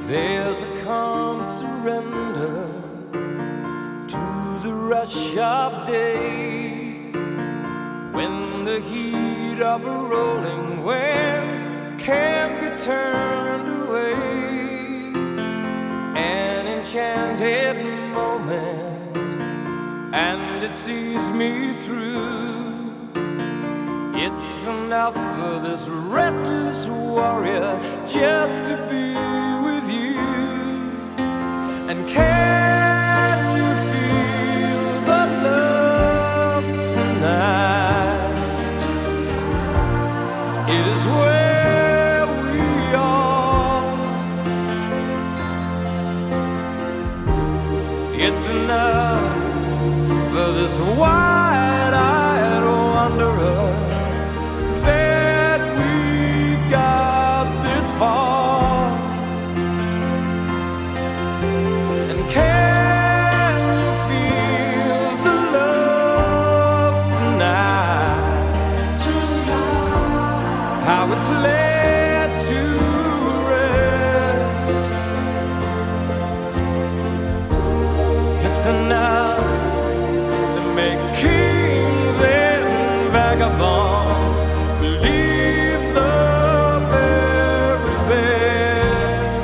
There's a calm surrender to the rush of day, when the heat of a rolling wind can't be turned away. An enchanted moment, and it sees me through. It's enough for this restless warrior just to be with you. And can you feel the love tonight? It is where we are. It's enough for this wide-eyed wanderer that we got this far. And can you feel the love tonight? How it's laid to rest. It's enough to make kings and vagabonds believe the very best.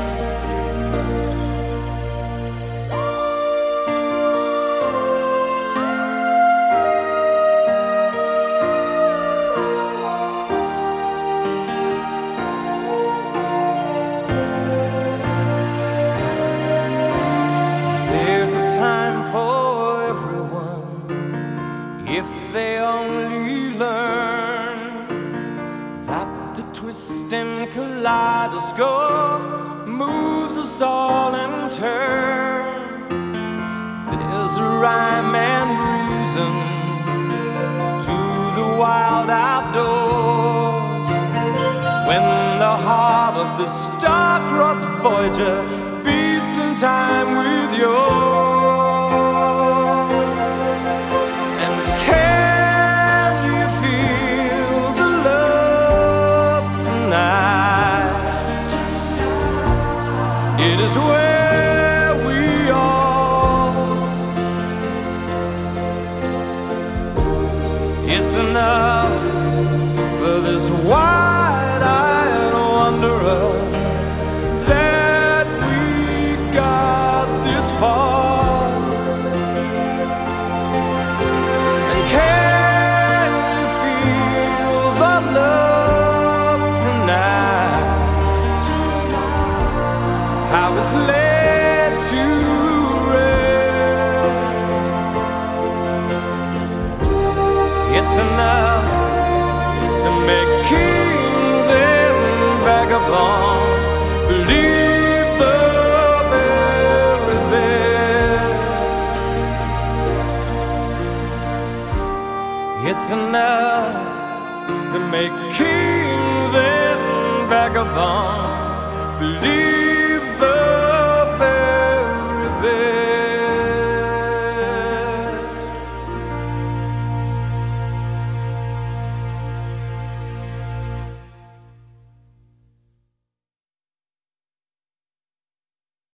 There's a time for everyone, if they only learn that the twisting kaleidoscope moves us all in turn. There's a rhyme and reason to the wild outdoors, when the heart of the star-crossed Voyager beats in time with yours. And can you feel the love tonight? It is where we are. It's enough for this wide-eyed wanderer that we got this far. And can you feel the love tonight? How it's laid to rest. It's enough to make kings and vagabonds believe the very best. It's enough to make kings and vagabonds believe